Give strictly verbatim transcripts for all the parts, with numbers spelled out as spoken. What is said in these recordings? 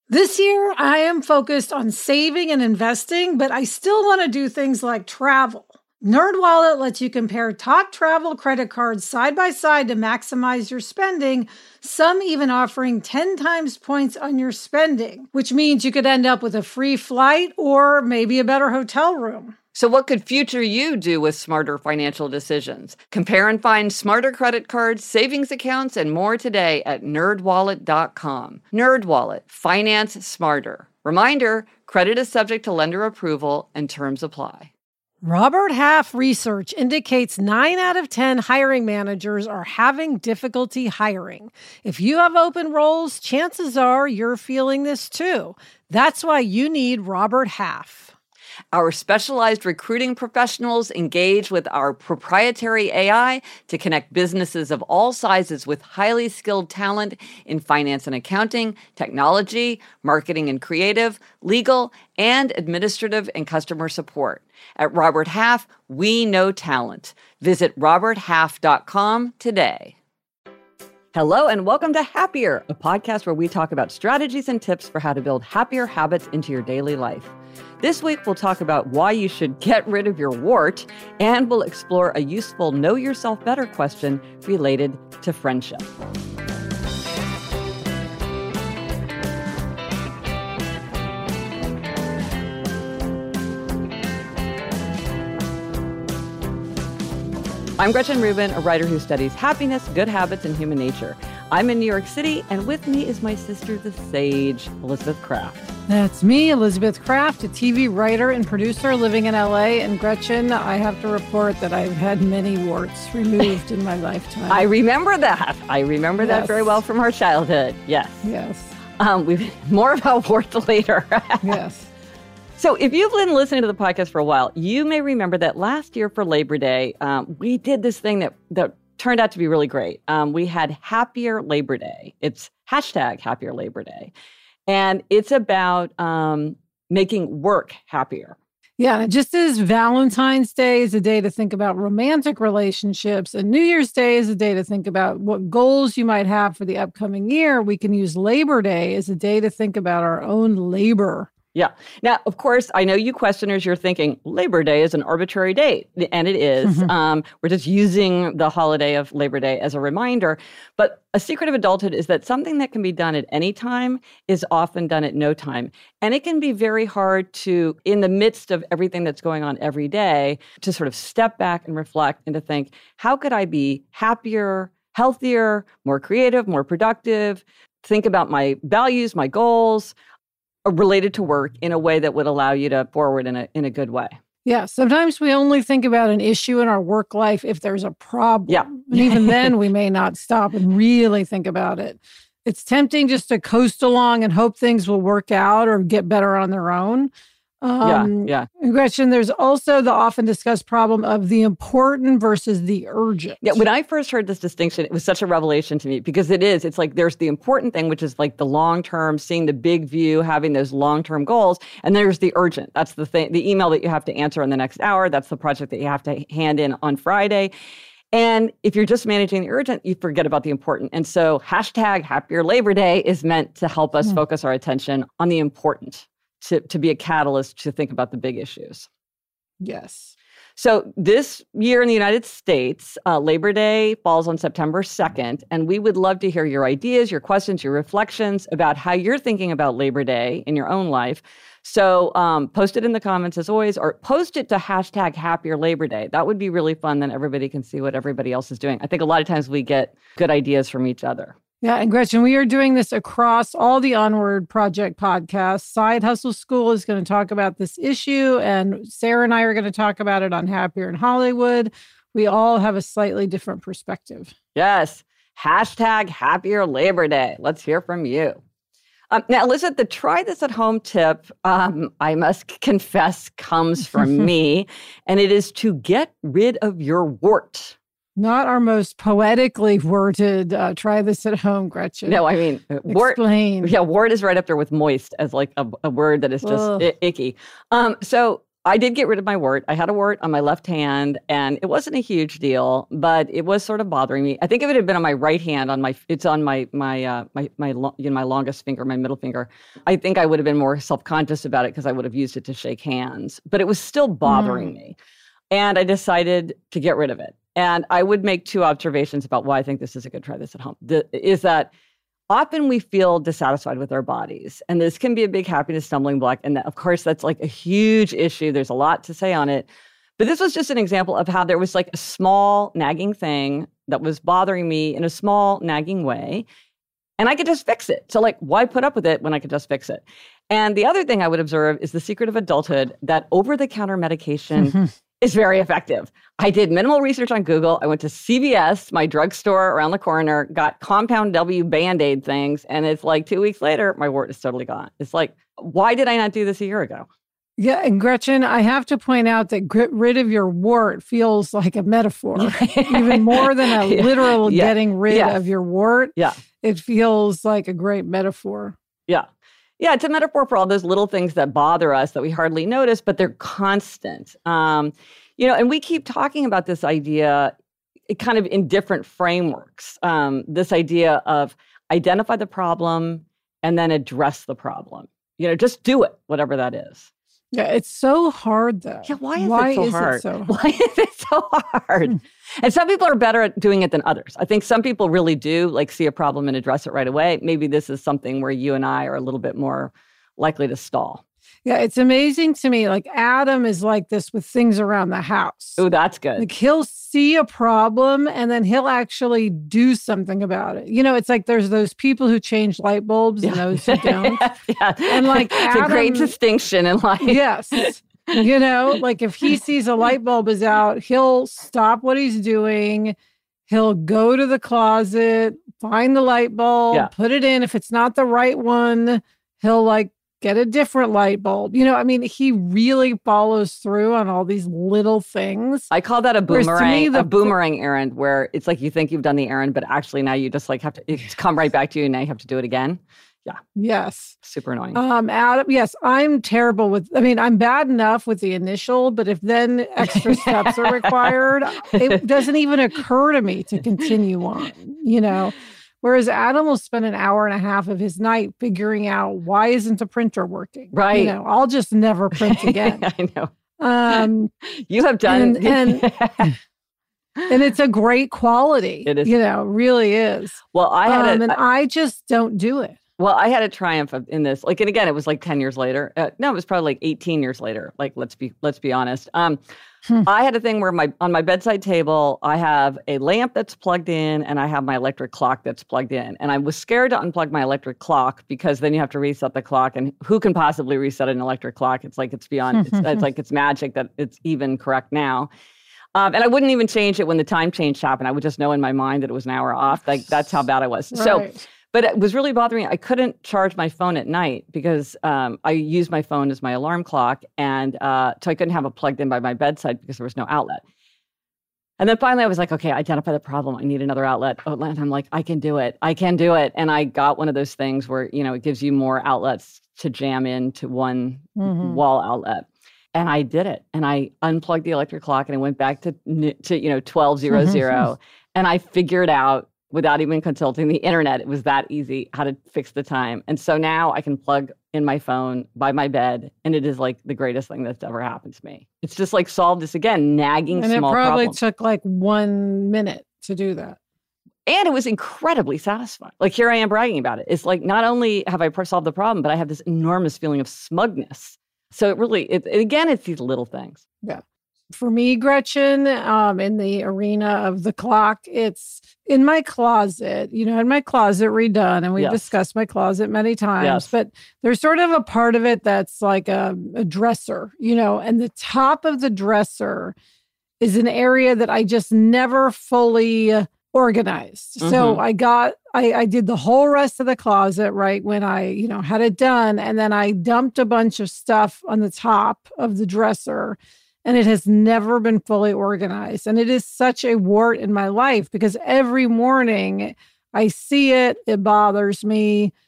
This year, I am focused on saving and investing, but I still want to do things like travel. NerdWallet lets you compare top travel credit cards side by side to maximize your spending, some even offering ten times points on your spending, which means you could end up with a free flight or maybe a better hotel room. So what could future you do with smarter financial decisions? Compare and find smarter credit cards, savings accounts, and more today at nerd wallet dot com. NerdWallet, finance smarter. Reminder, credit is subject to lender approval and terms apply. Robert Half research indicates nine out of ten hiring managers are having difficulty hiring. If you have open roles, chances are you're feeling this too. That's why you need Robert Half. Our specialized recruiting professionals engage with our proprietary A I to connect businesses of all sizes with highly skilled talent in finance and accounting, technology, marketing and creative, legal, and administrative and customer support. At Robert Half, we know talent. Visit robert half dot com today. Hello and welcome to Happier, a podcast where we talk about strategies and tips for how to build happier habits into your daily life. This week, we'll talk about why you should get rid of your wart, and we'll explore a useful Know Yourself Better question related to friendship. I'm Gretchen Rubin, a writer who studies happiness, good habits, and human nature. I'm in New York City, and with me is my sister, the sage, Elizabeth Craft. That's me, Elizabeth Craft, a T V writer and producer living in L A. And Gretchen, I have to report that I've had many warts removed in my lifetime. I remember that. I remember Yes. that very well from our childhood. Yes. Yes. Um, we've more about warts later. Yes. So if you've been listening to the podcast for a while, you may remember that last year for Labor Day, um, we did this thing that, that turned out to be really great. Um, we had Happier Labor Day. It's hashtag Happier Labor Day. And it's about um, making work happier. Yeah, just as Valentine's Day is a day to think about romantic relationships, and New Year's Day is a day to think about what goals you might have for the upcoming year, we can use Labor Day as a day to think about our own labor. Yeah. Now, of course, I know you questioners, you're thinking Labor Day is an arbitrary date, and it is. um, we're just using the holiday of Labor Day as a reminder. But a secret of adulthood is that something that can be done at any time is often done at no time. And it can be very hard to, in the midst of everything that's going on every day, to sort of step back and reflect and to think, how could I be happier, healthier, more creative, more productive, think about my values, my goals, related to work in a way that would allow you to forward in a in a good way. Yeah, sometimes we only think about an issue in our work life if there's a problem. Yeah. And even then, we may not stop and really think about it. It's tempting just to coast along and hope things will work out or get better on their own. Um, yeah, yeah. And Gretchen, there's also the often discussed problem of the important versus the urgent. Yeah, when I first heard this distinction, it was such a revelation to me because it is. It's like there's the important thing, which is like the long-term, seeing the big view, having those long-term goals. And there's the urgent. That's the thing, the email that you have to answer in the next hour. That's the project that you have to hand in on Friday. And if you're just managing the urgent, you forget about the important. And so hashtag Happier Labor Day is meant to help us mm. focus our attention on the important. To, to be a catalyst to think about the big issues. Yes. So this year in the United States, uh, Labor Day falls on September second, and we would love to hear your ideas, your questions, your reflections about how you're thinking about Labor Day in your own life. So um, post it in the comments as always, or post it to hashtag Happier Labor Day. That would be really fun. Then everybody can see what everybody else is doing. I think a lot of times we get good ideas from each other. Yeah, and Gretchen, we are doing this across all the Onward Project podcasts. Side Hustle School is going to talk about this issue, and Sarah and I are going to talk about it on Happier in Hollywood. We all have a slightly different perspective. Yes. Hashtag Happier Labor Day. Let's hear from you. Um, now, Elizabeth, the try this at home tip, um, I must confess, comes from me, and it is to get rid of your wart. Not our most poetically worded, uh, try this at home, Gretchen. No, I mean, wart. Explain. Yeah, wart is right up there with moist as like a, a word that is just I- icky. Um, so I did get rid of my wart. I had a wart on my left hand, and it wasn't a huge deal, but it was sort of bothering me. I think if it had been on my right hand, on my it's on my my uh, my my lo- you know my longest finger, my middle finger, I think I would have been more self-conscious about it because I would have used it to shake hands. But it was still bothering mm. me, and I decided to get rid of it. And I would make two observations about why I think this is a good try this at home. The, is that often we feel dissatisfied with our bodies, and this can be a big happiness stumbling block. And that, of course, that's like a huge issue. There's a lot to say on it. But this was just an example of how there was like a small nagging thing that was bothering me in a small nagging way, and I could just fix it. So like, why put up with it when I could just fix it? And the other thing I would observe is the secret of adulthood, that over-the-counter medication mm-hmm. is very effective. I did minimal research on Google. I went to C V S, my drugstore around the corner, got Compound W Band-Aid things, and it's like two weeks later, my wart is totally gone. It's like, why did I not do this a year ago? Yeah, and Gretchen, I have to point out that get rid of your wart feels like a metaphor, even more than a yeah. literal yeah. getting rid yes. of your wart. Yeah, it feels like a great metaphor. Yeah. Yeah, it's a metaphor for all those little things that bother us that we hardly notice, but they're constant. Um, you know, and we keep talking about this idea kind of in different frameworks. Um, this idea of identify the problem and then address the problem. You know, just do it, whatever that is. Yeah, it's so hard, though. Yeah, why is why it so is hard? It so hard? Why is it so hard? And some people are better at doing it than others. I think some people really do, like, see a problem and address it right away. Maybe this is something where you and I are a little bit more likely to stall. Yeah, it's amazing to me. Like, Adam is like this with things around the house. Oh, that's good. Like, he'll see a problem and then he'll actually do something about it. You know, it's like there's those people who change light bulbs and those who don't. yeah. And like, it's Adam, a great distinction in life. Yes. You know, like if he sees a light bulb is out, he'll stop what he's doing. He'll go to the closet, find the light bulb, yeah. put it in. If it's not the right one, he'll like get a different light bulb. You know, I mean, he really follows through on all these little things. I call that a boomerang, me, the, a boomerang errand, where it's like you think you've done the errand, but actually now you just like have to, it's come right back to you and now you have to do it again. Yeah. Yes. Super annoying. Um, Adam, yes, I'm terrible with, I mean, I'm bad enough with the initial, but if then extra steps are required, it doesn't even occur to me to continue on, you know? Whereas Adam will spend an hour and a half of his night figuring out, why isn't the printer working? Right. You know, I'll just never print again. I know. Um, you have done. And, and, and it's a great quality. It is. You know, really is. Well, I had um, a, And I, I just don't do it. Well, I had a triumph of, in this. Like, and again, it was like ten years later. Uh, no, it was probably like eighteen years later. Like, let's be let's be honest. Um, hmm. I had a thing where my on my bedside table, I have a lamp that's plugged in, and I have my electric clock that's plugged in. And I was scared to unplug my electric clock because then you have to reset the clock, and who can possibly reset an electric clock? It's like it's beyond. it's, it's like it's magic that it's even correct now. Um, and I wouldn't even change it when the time change happened. I would just know in my mind that it was an hour off. Like that's how bad I was. Right. So. But it was really bothering me. I couldn't charge my phone at night because um, I used my phone as my alarm clock. And uh, so I couldn't have it plugged in by my bedside because there was no outlet. And then finally I was like, okay, identify the problem. I need another outlet. Oh, and I'm like, I can do it. I can do it. And I got one of those things where, you know, it gives you more outlets to jam into one mm-hmm. wall outlet. And I did it. And I unplugged the electric clock and I went back to, to you know, twelve hundred. And I figured out, without even consulting the internet, it was that easy how to fix the time. And so now I can plug in my phone by my bed, and it is like the greatest thing that's ever happened to me. It's just like solved this, again, nagging and small problem. And it probably problem. took like one minute to do that. And it was incredibly satisfying. Like here I am bragging about it. It's like not only have I solved the problem, but I have this enormous feeling of smugness. So it really, it, again, it's these little things. Yeah. For me, Gretchen, um, in the arena of the clock, it's in my closet, you know, in my closet redone. And we've yes. discussed my closet many times, yes. but there's sort of a part of it that's like a, a dresser, you know, and the top of the dresser is an area that I just never fully organized. Mm-hmm. So I got, I, I did the whole rest of the closet, right, when I, you know, had it done. And then I dumped a bunch of stuff on the top of the dresser. And it has never been fully organized. And it is such a wart in my life because every morning I see it, it bothers me.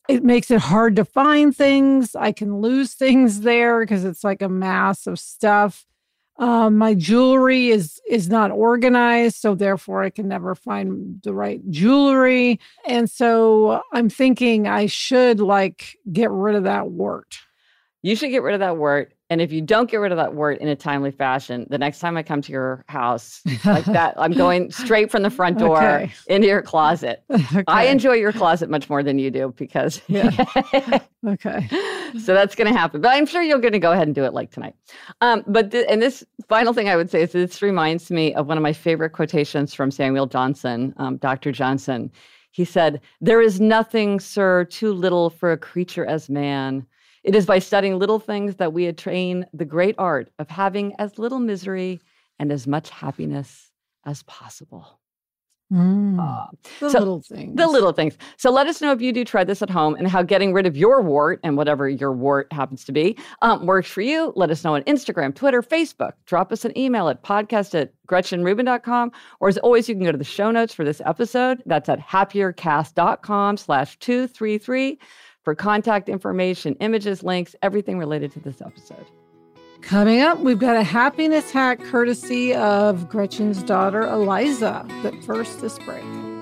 It makes it hard to find things. I can lose things there because it's like a mass of stuff. Um, my jewelry is is not organized, so therefore I can never find the right jewelry. And so I'm thinking I should like get rid of that wart. You should get rid of that wart. And if you don't get rid of that wart in a timely fashion, the next time I come to your house like that, I'm going straight from the front door okay. into your closet. Okay. I enjoy your closet much more than you do because... Yeah. Okay. So that's going to happen. But I'm sure you're going to go ahead and do it like tonight. Um, but th- And this final thing I would say is this reminds me of one of my favorite quotations from Samuel Johnson, um, Doctor Johnson. He said, "There is nothing, sir, too little for a creature as man. It is by studying little things that we attain the great art of having as little misery and as much happiness as possible." Mm, uh, the so, little things. The little things. So let us know if you do try this at home and how getting rid of your wart and whatever your wart happens to be um, works for you. Let us know on Instagram, Twitter, Facebook. Drop us an email at podcast at gretchen rubin dot com. Or as always, you can go to the show notes for this episode. That's at happiercast.com slash 233. for contact information, images, links, everything related to this episode. Coming up, we've got a happiness hack courtesy of Gretchen's daughter, Eliza. But first, this break.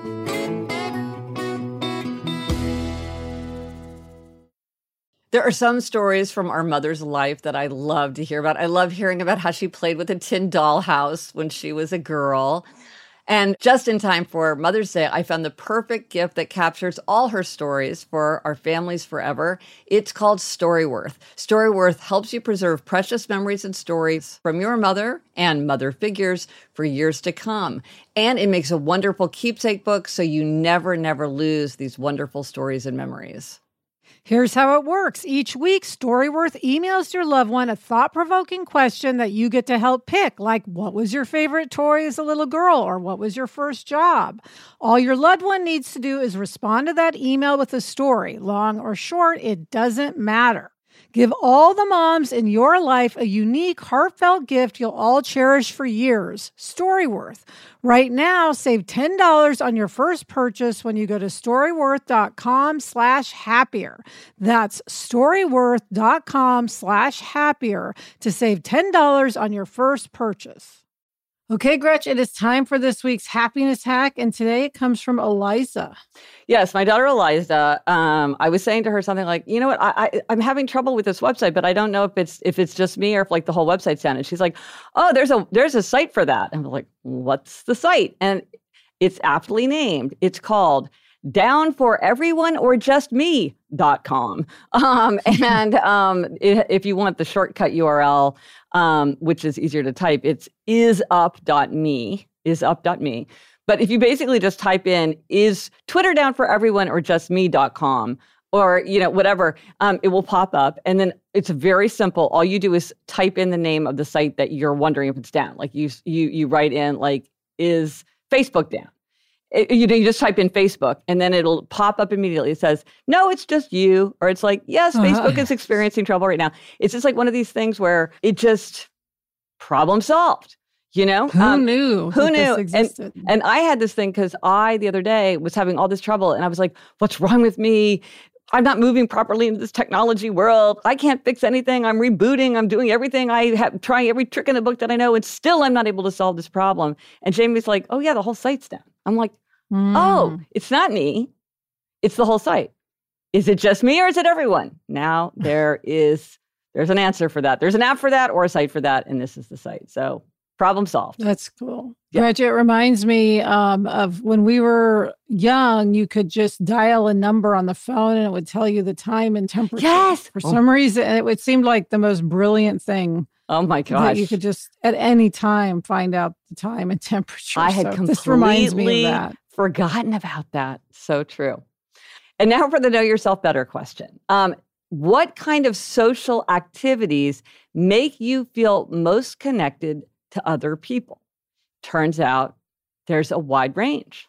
There are some stories from our mother's life that I love to hear about. I love hearing about how she played with a tin dollhouse when she was a girl. And just in time for Mother's Day, I found the perfect gift that captures all her stories for our families forever. It's called Storyworth. Storyworth helps you preserve precious memories and stories from your mother and mother figures for years to come. And it makes a wonderful keepsake book so you never, never lose these wonderful stories and memories. Here's how it works. Each week, Storyworth emails your loved one a thought-provoking question that you get to help pick, like what was your favorite toy as a little girl, or what was your first job? All your loved one needs to do is respond to that email with a story. Long or short, it doesn't matter. Give all the moms in your life a unique, heartfelt gift you'll all cherish for years. Storyworth. Right now, save ten dollars on your first purchase when you go to storyworth.com slash happier. That's storyworth.com slash happier to save ten dollars on your first purchase. Okay, Gretchen, it is time for this week's happiness hack, and today it comes from Eliza. Yes, my daughter Eliza. Um, I was saying to her something like, "You know what? I, I I'm having trouble with this website, but I don't know if it's if it's just me or if like the whole website's down." And she's like, "Oh, there's a there's a site for that." And I'm like, "What's the site?" And it's aptly named. It's called down for everyone or just me dot com. Um, and um, it, if you want the shortcut U R L, um, which is easier to type, it's isup dot me, isup dot me. But if you basically just type in, is Twitter down for everyone or just me dot com, or, you know, whatever, um, it will pop up. And then it's very simple. All you do is type in the name of the site that you're wondering if it's down. Like you, you, you write in, like, is Facebook down? It, you, you just type in Facebook, and then it'll pop up immediately. It says, no, it's just you. Or it's like, yes, uh-huh. Facebook is experiencing trouble right now. It's just like one of these things where it just problem solved. You know, who um, knew? Who knew? And, and I had this thing because I, the other day, was having all this trouble. And I was like, what's wrong with me? I'm not moving properly into this technology world. I can't fix anything. I'm rebooting. I'm doing everything. I have trying every trick in the book that I know. And still, I'm not able to solve this problem. And Jamie's like, oh, yeah, the whole site's down. I'm like, mm. oh, it's not me. It's the whole site. Is it just me or is it everyone? Now there is, there's an answer for that. There's an app for that or a site for that. And this is the site. So problem solved. That's cool. Yeah. Gretchen, it reminds me um, of when we were young, you could just dial a number on the phone and it would tell you the time and temperature. Yes. For oh. some reason, it, it seemed like the most brilliant thing. Oh my gosh. You could just at any time find out the time and temperature. I had so completely this reminds me of that. Forgotten about that. So true. And now for the Know Yourself Better question. Um, what kind of social activities make you feel most connected to other people? Turns out there's a wide range.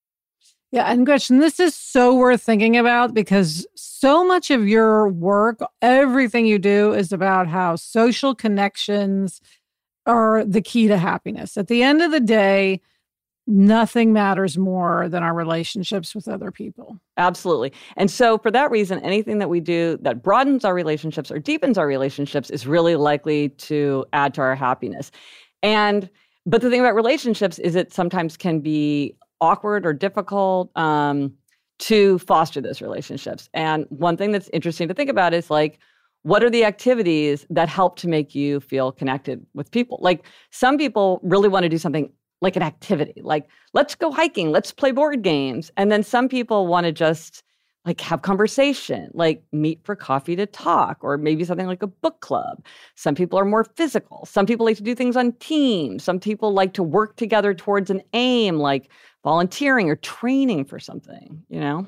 Yeah, and Gretchen, this is so worth thinking about because so much of your work, everything you do is about how social connections are the key to happiness. At the end of the day, nothing matters more than our relationships with other people. Absolutely. And so for that reason, anything that we do that broadens our relationships or deepens our relationships is really likely to add to our happiness. And but the thing about relationships is it sometimes can be awkward or difficult um, to foster those relationships. And one thing that's interesting to think about is like, what are the activities that help to make you feel connected with people? Like some people really want to do something like an activity, like let's go hiking, let's play board games. And then some people want to just like have conversation, like meet for coffee to talk, or maybe something like a book club. Some people are more physical. Some people like to do things on teams. Some people like to work together towards an aim, like volunteering or training for something, you know?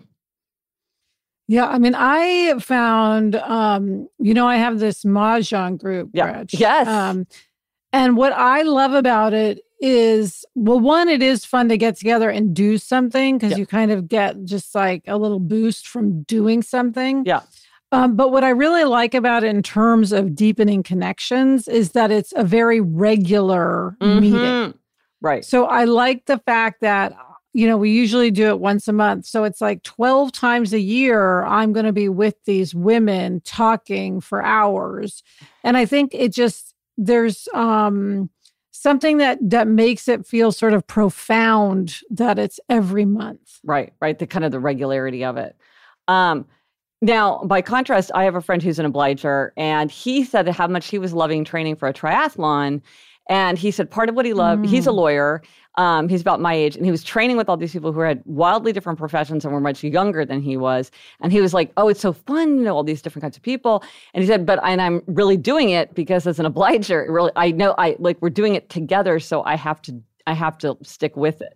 Yeah, I mean, I found, um, you know, I have this Mahjong group, yeah. Gretch. Yes. Um, and what I love about it is, well, one, it is fun to get together and do something because yeah. you kind of get just like a little boost from doing something. Yeah. Um, but what I really like about it in terms of deepening connections is that it's a very regular mm-hmm. meeting. Right. So I like the fact that, you know, we usually do it once a month. So it's like twelve times a year, I'm going to be with these women talking for hours. And I think it just, there's um, something that that makes it feel sort of profound that it's every month. Right, right. The kind of the regularity of it. Um, now, by contrast, I have a friend who's an obliger, and he said how much he was loving training for a triathlon. And he said part of what he loved, mm. he's a lawyer, um, he's about my age, and he was training with all these people who had wildly different professions and were much younger than he was. And he was like, oh, it's so fun to know all these different kinds of people. And he said, but and I'm really doing it because as an obliger, really, I know I like we're doing it together, so I have to I have to stick with it.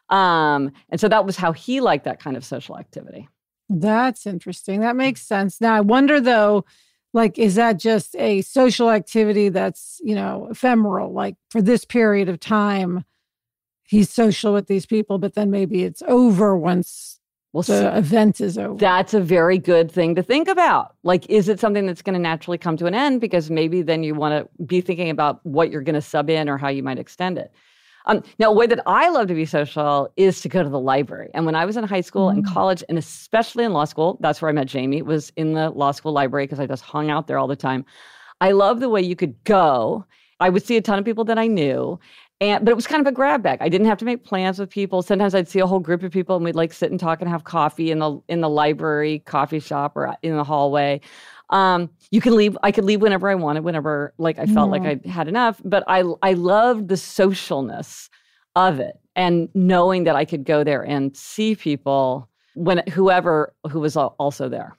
Um, and so that was how he liked that kind of social activity. That's interesting. That makes sense. Now I wonder though, like, is that just a social activity that's, you know, ephemeral? Like for this period of time, he's social with these people, but then maybe it's over once well, the so event is over. That's a very good thing to think about. Like, is it something that's going to naturally come to an end? Because maybe then you want to be thinking about what you're going to sub in or how you might extend it. Um, now, a way that I love to be social is to go to the library. And when I was in high school mm. and college, and especially in law school, that's where I met Jamie, was in the law school library because I just hung out there all the time. I love the way you could go. I would see a ton of people that I knew, and but it was kind of a grab bag. I didn't have to make plans with people. Sometimes I'd see a whole group of people and we'd like sit and talk and have coffee in the in the library coffee shop or in the hallway. Um, you can leave, I could leave whenever I wanted, whenever like I felt mm. like I had enough, but I, I loved the socialness of it and knowing that I could go there and see people when whoever who was also there.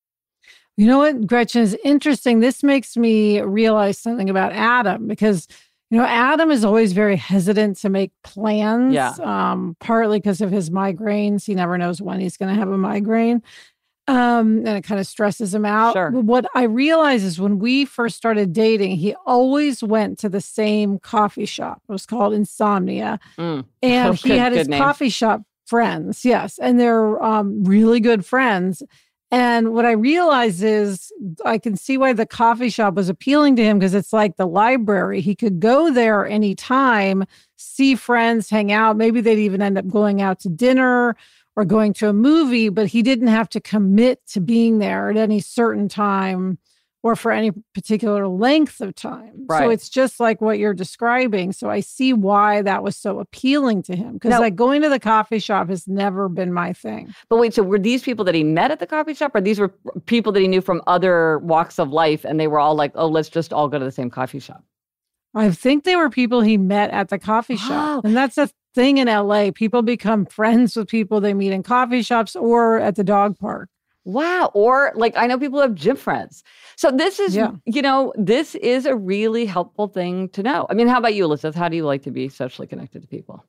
You know what, Gretchen, is interesting. This makes me realize something about Adam because, you know, Adam is always very hesitant to make plans, yeah. um, partly because of his migraines. He never knows when he's going to have a migraine. Um, and it kind of stresses him out. Sure. But what I realized is when we first started dating, he always went to the same coffee shop. It was called Insomnia. Mm. And oh, he good, had his name. Coffee shop friends. Yes. And they're um, really good friends. And what I realized is I can see why the coffee shop was appealing to him because it's like the library. He could go there anytime, see friends, hang out. Maybe they'd even end up going out to dinner or going to a movie, but he didn't have to commit to being there at any certain time or for any particular length of time. Right. So it's just like what you're describing. So I see why that was so appealing to him. Because like going to the coffee shop has never been my thing. But wait, so were these people that he met at the coffee shop or these were people that he knew from other walks of life and they were all like, oh, let's just all go to the same coffee shop? I think they were people he met at the coffee shop. Oh. And that's a thing in L A. People become friends with people they meet in coffee shops or at the dog park. Wow. Or like, I know people have gym friends. So this is, yeah. you know, this is a really helpful thing to know. I mean, how about you, Elizabeth? How do you like to be socially connected to people?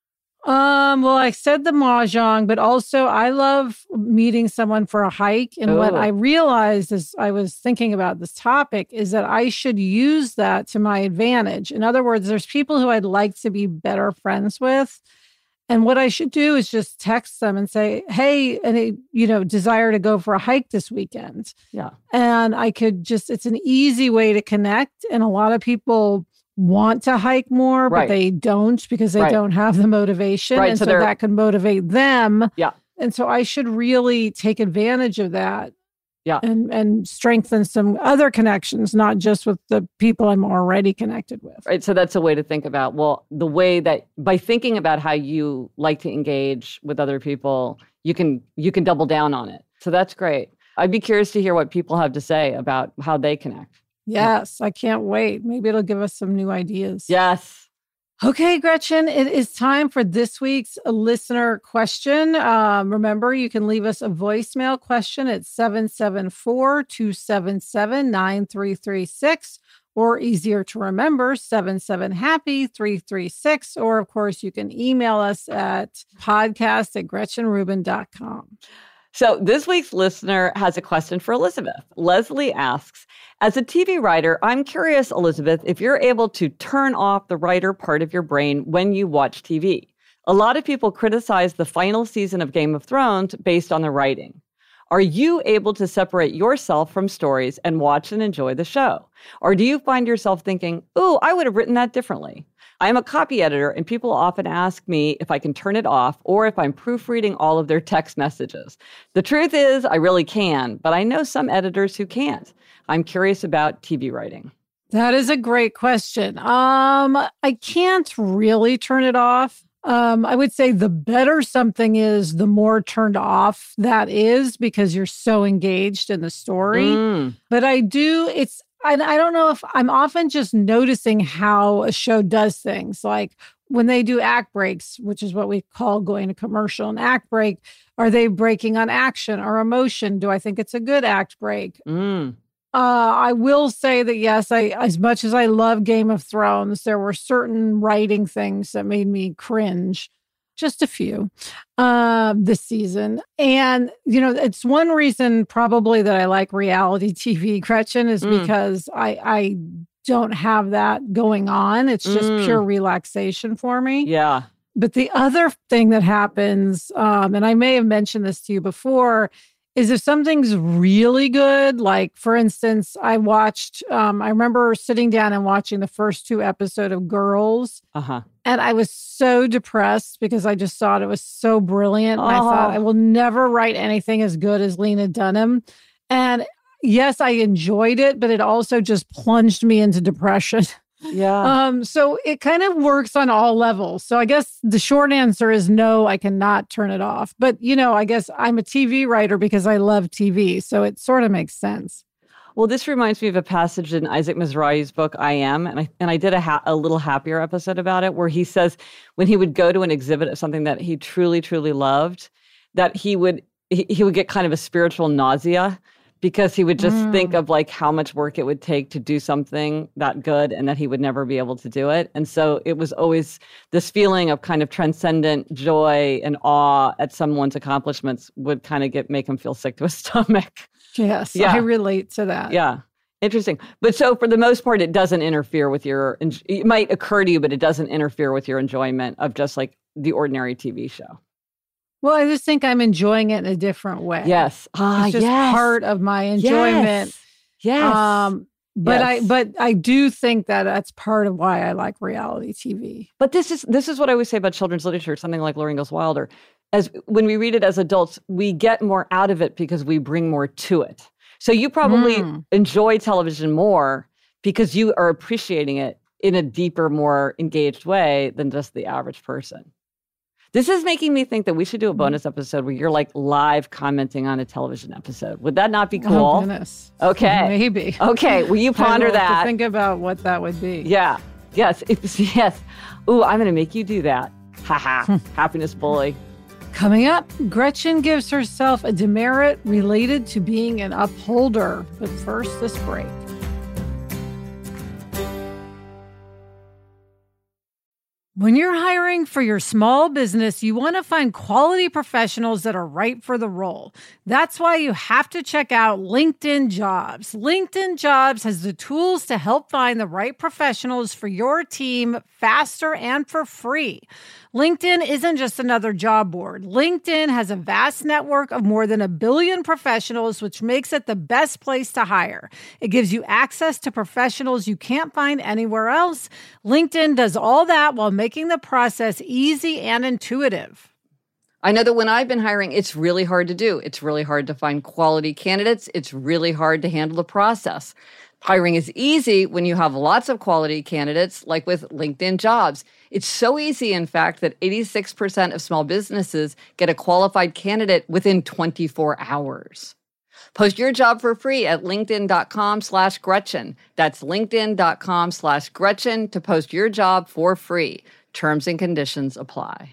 Um, well, I said the Mahjong, but also I love meeting someone for a hike. And Ooh. What I realized as I was thinking about this topic is that I should use that to my advantage. In other words, there's people who I'd like to be better friends with. And what I should do is just text them and say, hey, and it, you know, desire to go for a hike this weekend. Yeah. And I could just, it's an easy way to connect. And a lot of people want to hike more, Right. but they don't because they Right. don't have the motivation. Right, And so so, they're- that can motivate them. Yeah. And so I should really take advantage of that. Yeah. And and strengthen some other connections, not just with the people I'm already connected with. Right. So that's a way to think about, well, the way that by thinking about how you like to engage with other people, you can you can double down on it. So that's great. I'd be curious to hear what people have to say about how they connect. Yes, I can't wait. Maybe it'll give us some new ideas. Yes. Okay, Gretchen, it is time for this week's listener question. Um, remember, you can leave us a voicemail question at seven seven four, two seven seven, nine three three six, or easier to remember, seven seven happy three three six. Or, of course, you can email us at podcast at gretchen rubin dot com. So this week's listener has a question for Elizabeth. Leslie asks, as a T V writer, I'm curious, Elizabeth, if you're able to turn off the writer part of your brain when you watch T V. A lot of people criticize the final season of Game of Thrones based on the writing. Are you able to separate yourself from stories and watch and enjoy the show? Or do you find yourself thinking, ooh, I would have written that differently? I am a copy editor, and people often ask me if I can turn it off or if I'm proofreading all of their text messages. The truth is, I really can, but I know some editors who can't. I'm curious about T V writing. That is a great question. Um, I can't really turn it off. Um, I would say the better something is, the more turned off that is, because you're so engaged in the story. Mm. But I do, it's, I, I don't know if I'm often just noticing how a show does things. Like when they do act breaks, which is what we call going to commercial, an act break, are they breaking on action or emotion? Do I think it's a good act break? Mm. Uh, I will say that, yes, I as much as I love Game of Thrones, there were certain writing things that made me cringe, just a few, uh, this season. And, you know, it's one reason probably that I like reality T V, Gretchen, is Mm. because I, I don't have that going on. It's just Mm. pure relaxation for me. Yeah. But the other thing that happens, um, and I may have mentioned this to you before, is if something's really good, like, for instance, I watched, um, I remember sitting down and watching the first two episodes of Girls, Uh-huh. and I was so depressed because I just thought it was so brilliant. And I thought, Oh. I will never write anything as good as Lena Dunham. And yes, I enjoyed it, but it also just plunged me into depression. Yeah. Um, so it kind of works on all levels. So I guess the short answer is no, I cannot turn it off. But, you know, I guess I'm a T V writer because I love T V. So it sort of makes sense. Well, this reminds me of a passage in Isaac Mizrahi's book, I Am, and I and I did a, ha- a little happier episode about it, where he says when he would go to an exhibit of something that he truly, truly loved, that he would he, he would get kind of a spiritual nausea, because he would just Mm. think of like how much work it would take to do something that good and that he would never be able to do it. And so it was always this feeling of kind of transcendent joy and awe at someone's accomplishments would kind of get make him feel sick to his stomach. Yes, Yeah. I relate to that. Yeah. Interesting. But so for the most part, it doesn't interfere with your, it might occur to you, but it doesn't interfere with your enjoyment of just like the ordinary T V show. Well, I just think I'm enjoying it in a different way. Yes. Ah, It's just yes. part of my enjoyment. Yes. Yes. Um, but Yes. I but I do think that that's part of why I like reality T V. But this is this is what I always say about children's literature, something like Lorraine Goes Wilder. As when we read it as adults, we get more out of it because we bring more to it. So you probably Mm. enjoy television more because you are appreciating it in a deeper, more engaged way than just the average person. This is making me think that we should do a bonus episode where you're like live commenting on a television episode. Would that not be Oh, cool? goodness. Okay. Maybe. Okay. Will you I ponder will have to that? think about what that would be. Yeah. Yes. It's, yes. Ooh, I'm going to make you do that. Ha ha. Happiness bully. Coming up, Gretchen gives herself a demerit related to being an upholder. But first, this break. When you're hiring for your small business, you want to find quality professionals that are right for the role. That's why you have to check out LinkedIn Jobs. LinkedIn Jobs has the tools to help find the right professionals for your team faster and for free. LinkedIn isn't just another job board. LinkedIn has a vast network of more than a billion professionals, which makes it the best place to hire. It gives you access to professionals you can't find anywhere else. LinkedIn does all that while making the process easy and intuitive. I know that when I've been hiring, it's really hard to do. It's really hard to find quality candidates. It's really hard to handle the process. Hiring is easy when you have lots of quality candidates, like with LinkedIn Jobs. It's so easy, in fact, that eighty-six percent of small businesses get a qualified candidate within twenty-four hours. Post your job for free at linkedin.com slash Gretchen. That's linkedin.com slash Gretchen to post your job for free. Terms and conditions apply.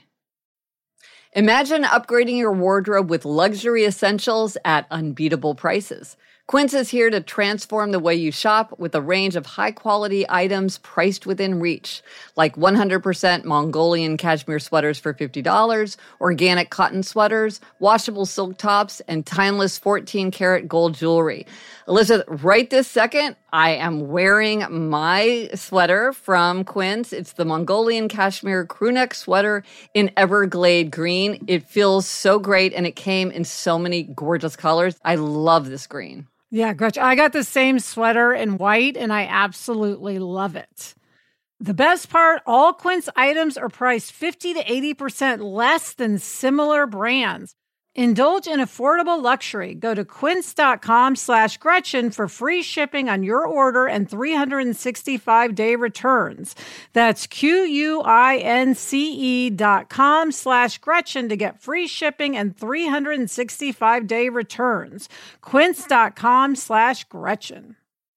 Imagine upgrading your wardrobe with luxury essentials at unbeatable prices. Quince is here to transform the way you shop with a range of high-quality items priced within reach, like one hundred percent Mongolian cashmere sweaters for fifty dollars, organic cotton sweaters, washable silk tops, and timeless fourteen-karat gold jewelry. Elizabeth, right this second, I am wearing my sweater from Quince. It's the Mongolian cashmere crewneck sweater in Everglade green. It feels so great, and it came in so many gorgeous colors. I love this green. Yeah, Gretchen, I got the same sweater in white, and I absolutely love it. The best part, all Quince items are priced fifty to eighty percent less than similar brands. Indulge in affordable luxury. Go to quince.com slash Gretchen for free shipping on your order and three hundred sixty-five day returns. That's Q-U-I-N-C-E dot com slash Gretchen to get free shipping and three hundred sixty-five day returns. Quince.com slash Gretchen.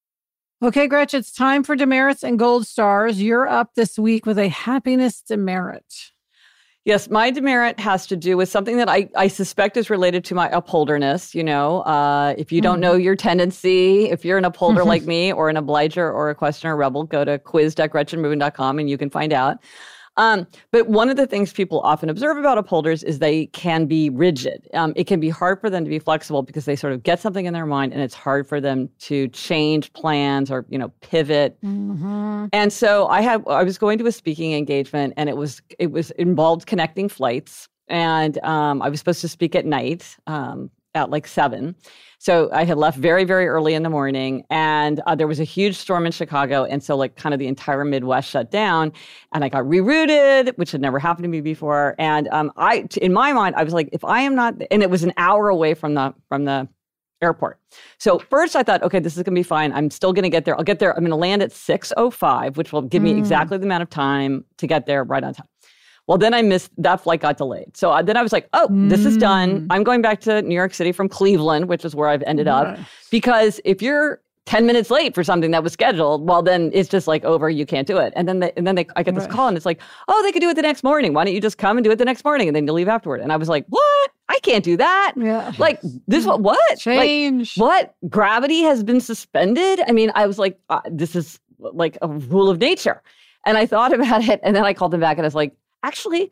Okay, Gretchen, it's time for demerits and gold stars. You're up this week with a happiness demerit. Yes, my demerit has to do with something that I, I suspect is related to my upholderness. You know, uh, if you don't know your tendency, if you're an upholder like me or an obliger or a questioner rebel, go to quiz dot gretchen rubin dot com and you can find out. Um, but one of the things people often observe about upholders is they can be rigid. Um, it can be hard for them to be flexible because they sort of get something in their mind and it's hard for them to change plans or, you know, pivot. Mm-hmm. And so I had, I was going to a speaking engagement and it was, it was involved connecting flights. And um, I was supposed to speak at night um, at like seven. So I had left very, very early in the morning and uh, there was a huge storm in Chicago. And so like kind of the entire Midwest shut down and I got rerouted, which had never happened to me before. And um, I, in my mind, I was like, if I am not, and it was an hour away from the, from the airport. So first I thought, okay, this is going to be fine. I'm still going to get there. I'll get there. I'm going to land at six oh five, which will give me mm. exactly the amount of time to get there right on time. Well, then I missed, that flight got delayed. So uh, then I was like, oh, mm. this is done. I'm going back to New York City from Cleveland, which is where I've ended nice. up. Because if you're ten minutes late for something that was scheduled, well, then it's just like over, you can't do it. And then they, and then they, I get this right. call and it's like, oh, they could do it the next morning. Why don't you just come and do it the next morning? And then you leave afterward. And I was like, what? I can't do that. Yeah. Like this, what, what? Change. Like, what? Gravity has been suspended? I mean, I was like, uh, this is like a rule of nature. And I thought about it. And then I called them back and I was like, actually,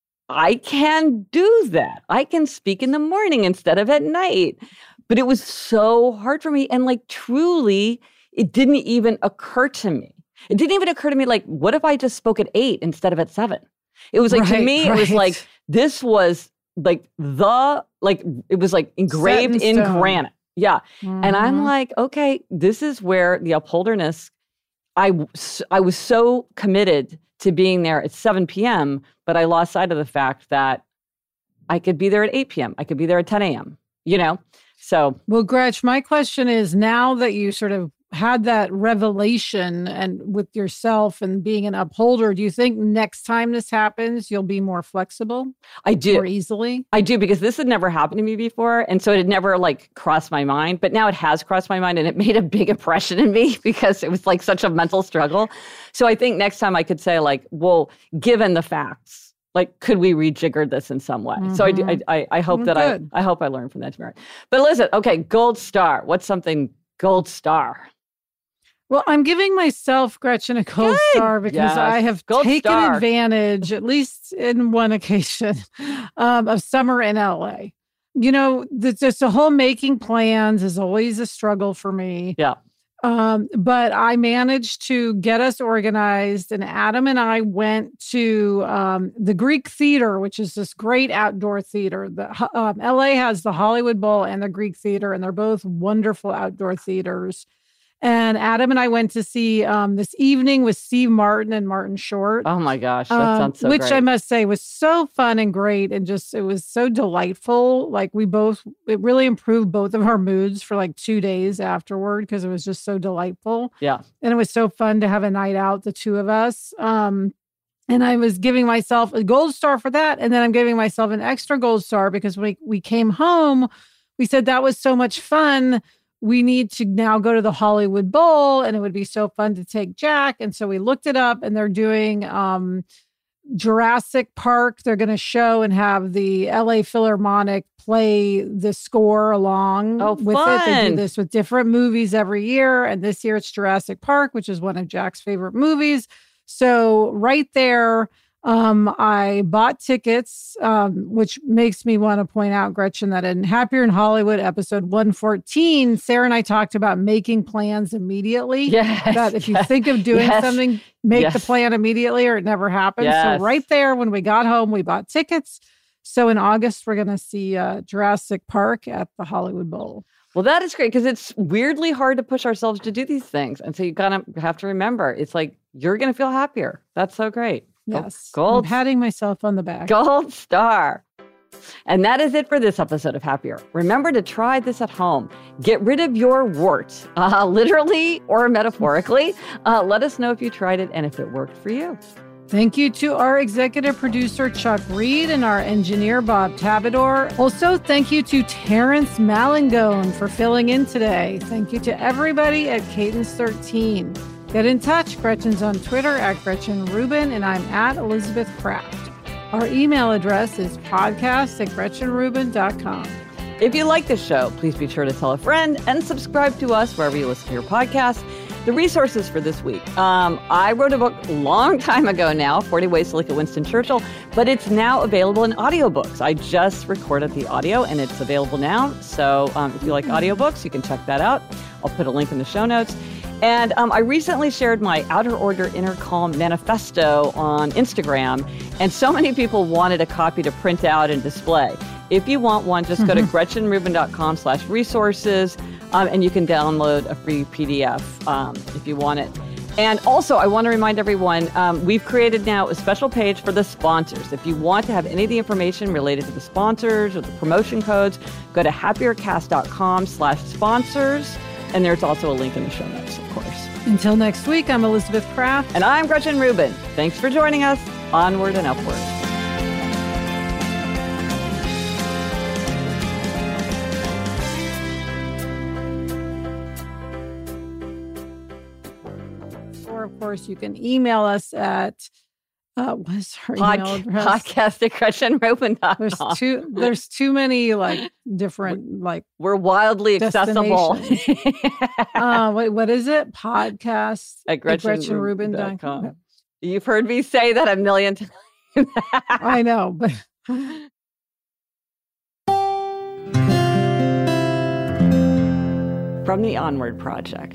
I can do that. I can speak in the morning instead of at night. But it was so hard for me. And like, truly, it didn't even occur to me. It didn't even occur to me, like, what if I just spoke at eight instead of at seven? It was like, right, to me, right. it was like, this was like the, like, it was like engraved in, in granite. Yeah. Mm-hmm. And I'm like, okay, this is where the upholderness, I, I was so committed to being there at seven p.m., but I lost sight of the fact that I could be there at eight p.m. I could be there at ten a.m., you know? So. Well, Gretch, my question is, now that you sort of had that revelation and with yourself and being an upholder, do you think next time this happens, you'll be more flexible? I do. More easily? I do, because this had never happened to me before. And so it had never like crossed my mind, but now it has crossed my mind and it made a big impression in me because it was like such a mental struggle. So I think next time I could say like, well, given the facts, like, could we rejigger this in some way? Mm-hmm. So I, do, I, I, I hope well, that good. I, I hope I learned from that. But listen, okay, gold star. What's something gold star? Well, I'm giving myself, Gretchen, a gold Good. star because Yes. I have Gold taken star. advantage, at least in one occasion, um, of summer in L A. You know, the, just the whole making plans is always a struggle for me. Yeah. Um, but I managed to get us organized, and Adam and I went to um, the Greek Theater, which is this great outdoor theater. The um, L A has the Hollywood Bowl and the Greek Theater, and they're both wonderful outdoor theaters. And Adam and I went to see um, This Evening with Steve Martin and Martin Short. Oh my gosh, that um, sounds so which great. I must say was so fun and great, and just it was so delightful. Like we both, it really improved both of our moods for like two days afterward because it was just so delightful. Yeah, and it was so fun to have a night out, the two of us. Um, and I was giving myself a gold star for that, and then I'm giving myself an extra gold star because when we we came home, we said that was so much fun. We need to now go to the Hollywood Bowl, and it would be so fun to take Jack. And so we looked it up, and they're doing um, Jurassic Park. They're going to show and have the L A Philharmonic play the score along oh, with fun. it. They do this with different movies every year. And this year it's Jurassic Park, which is one of Jack's favorite movies. So right there, Um, I bought tickets, um, which makes me want to point out, Gretchen, that in Happier in Hollywood, episode one fourteen, Sarah and I talked about making plans immediately. Yes, that if yes, you think of doing yes, something, make yes. the plan immediately or it never happens. Yes. So right there, when we got home, we bought tickets. So in August, we're going to see uh, Jurassic Park at the Hollywood Bowl. Well, that is great because it's weirdly hard to push ourselves to do these things. And so you kind of have to remember, it's like, you're going to feel happier. That's so great. Yes. Gold, I'm patting myself on the back. Gold star. And that is it for this episode of Happier. Remember to try this at home. Get rid of your warts, uh, literally or metaphorically. Uh, let us know if you tried it and if it worked for you. Thank you to our executive producer, Chuck Reed, and our engineer, Bob Tabador. Also, thank you to Terrence Malangone for filling in today. Thank you to everybody at Cadence thirteen. Get in touch. Gretchen's on Twitter at Gretchen Rubin, and I'm at Elizabeth Kraft. Our email address is podcast at gretchen rubin dot com. If you like this show, please be sure to tell a friend and subscribe to us wherever you listen to your podcasts. The resources for this week. Um, I wrote a book a long time ago now, forty Ways to Look at Winston Churchill, but it's now available in audiobooks. I just recorded the audio and it's available now. So um, if you like audiobooks, you can check that out. I'll put a link in the show notes. And um, I recently shared my Outer Order Inner Calm manifesto on Instagram, and so many people wanted a copy to print out and display. If you want one, just go to gretchen rubin dot com slash resources, um, and you can download a free P D F um, if you want it. And also, I want to remind everyone, um, we've created now a special page for the sponsors. If you want to have any of the information related to the sponsors or the promotion codes, go to happiercast dot com slash sponsors. And there's also a link in the show notes, of course. Until next week, I'm Elizabeth Kraft. And I'm Gretchen Rubin. Thanks for joining us. Onward and upward. Or, of course, you can email us at Uh, what's her Pod- email address? Podcast at gretchen rubin dot com. There's too there's too many like different like We're wildly accessible. uh wait, what is it? Podcast at gretchen rubin dot com. com. You've heard me say that a million times. I know, but from the Onward Project.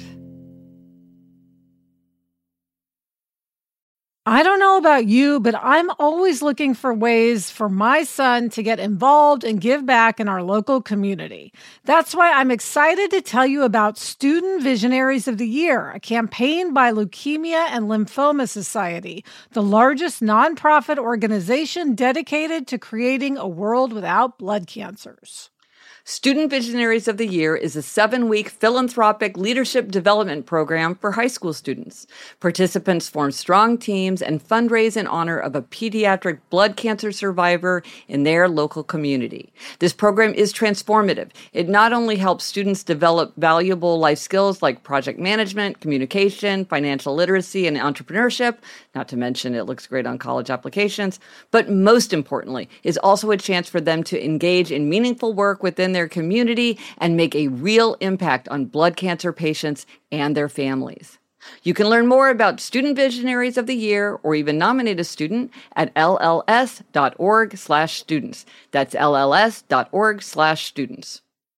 I don't know about you, but I'm always looking for ways for my son to get involved and give back in our local community. That's why I'm excited to tell you about Student Visionaries of the Year, a campaign by Leukemia and Lymphoma Society, the largest nonprofit organization dedicated to creating a world without blood cancers. Student Visionaries of the Year is a seven-week philanthropic leadership development program for high school students. Participants form strong teams and fundraise in honor of a pediatric blood cancer survivor in their local community. This program is transformative. It not only helps students develop valuable life skills like project management, communication, financial literacy, and entrepreneurship, not to mention it looks great on college applications, but most importantly, is also a chance for them to engage in meaningful work within their community and make a real impact on blood cancer patients and their families. You can learn more about Student Visionaries of the Year or even nominate a student at L L S dot org slash students. That's L L S dot org slash students.